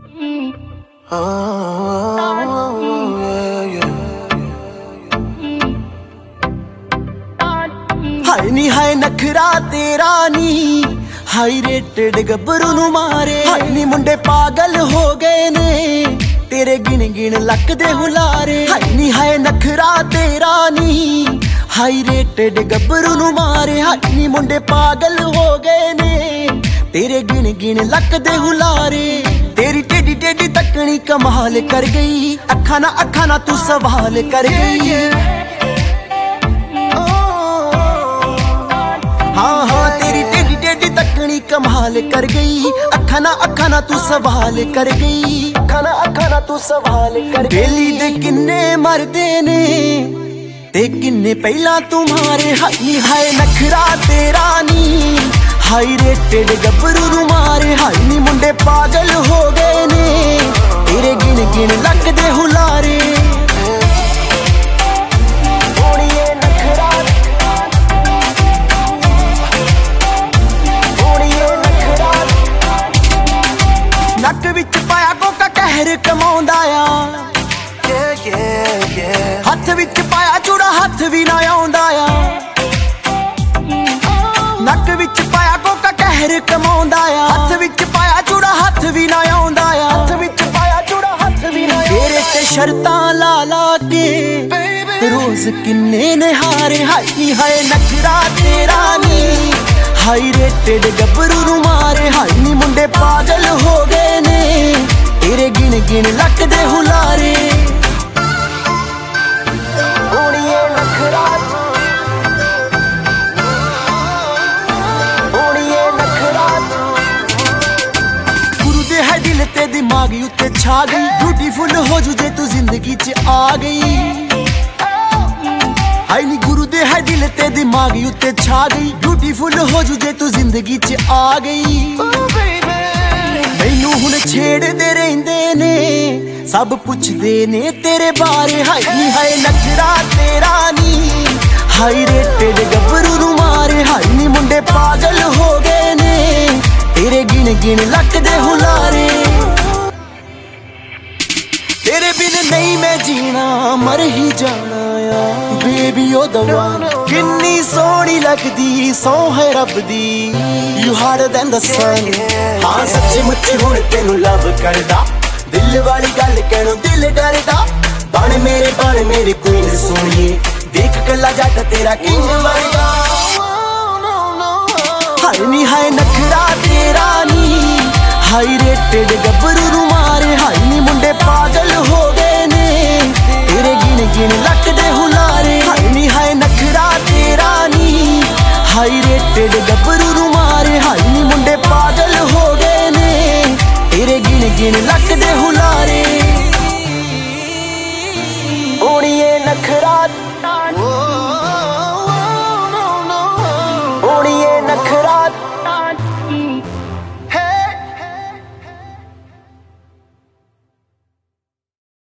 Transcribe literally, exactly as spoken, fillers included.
हाय नी हाय नखरा तेरा नी high rated गब्बरू नू मारे। हाय नी मुंडे पागल हो गए ने तेरे गिन गिन लक दे हुलारे। हाय नी हाय नखरा तेरा नी हाई रेटेड गब्बरू नू मारे। हाय नी मुंडे पागल हो गए ने तेरे गिन गिन लक दे हुलारे। तेरी टेडी टेडी तकनी कमाल कर गई, अखा ना अखा ना तू सवाल कर गई। हाँ हाँ तेरी टेडी टेडी तकनी कमाल कर गई, अखा ना अखा ना तू सवाल कर गई। अखा ना अखा ना तू सवाल कर गई। बेली दे किन्ने मरदे ने ते किन्ने पहला तुम्हारे। हाय हाय नखरा तेरा नी हाई रेटेड गब्बरू नू मारे। हाय नी मुंडे पागल हो गए ने तेरे गिन गिन लक दे हुलारे। नक विच पाया कोका कहर कमाउंदा आ, हथ विच पाया चूड़ा हथ भी ना आउंदा आ। नक विच पाया कोका कहर कमाउंदा आ, हथ विच पाया चूड़ा हथ भी ना आउंदा आ। हथ विच पाया चूड़ा हथ भी ना तेरे ते शर्तां ला ला के रोज किन्ने ने हारे। हाय नी हाय नखरा तेरा नी हाई रेटेड गब्बरू नू मारे। हाय नी मुंडे पागल हो गए ने तेरे गिन गिन लक दे हुलारे। ओड़िए नखरा ओड़िए नखरा गुरु दे है दिल ते दिमाग उत्ते छा गई। ब्यूटीफुल हो जू जे तू जिंदगी च आ गई। हाय नी गुरु दे है दिल ते दिमाग उत्ते छा गई। ब्यूटीफुल हो जू जे तू जिंदगी च आ गई। मैनू हुण छेड़दे रहिंदे ने सब पुछदे ने तेरे बारे। हाय नी हाय नखरा तेरा नी हाई रेटेड गब्बरू नू मारे। हाय नी मुंडे पागल हो गए ने तेरे गिन गिन लक दे हुलारे। तेरे बिन नहीं मैं जीना मर ही जाना आ बेबी ओ दवा। किन्नी सोहनी लगदी सौ है रब दी you harder than the sun. हाँ सच्ची मुच्ची हुण तेनू लव करदा दिल वाली गल कहणों दिल डरदा। बन मेरे बन मेरे क्वीन सोहणीए देख कला जट तेरा किंग वर्गा। हाय नी हाय नखरा तेरा नी हाई रेटेड गब्बरू नू मारे। हाय नी मुंडे पागल हो गए ने तेरे गिन गिन लक दे हुलारे। हाय नी हाय नखरा तेरा नी हाई रेटेड गब्बरू नू मारे। हाय नी मुंडे पागल हो गए ने तेरे गिन गिन लक दे हुलारे। ओड़िए नखरा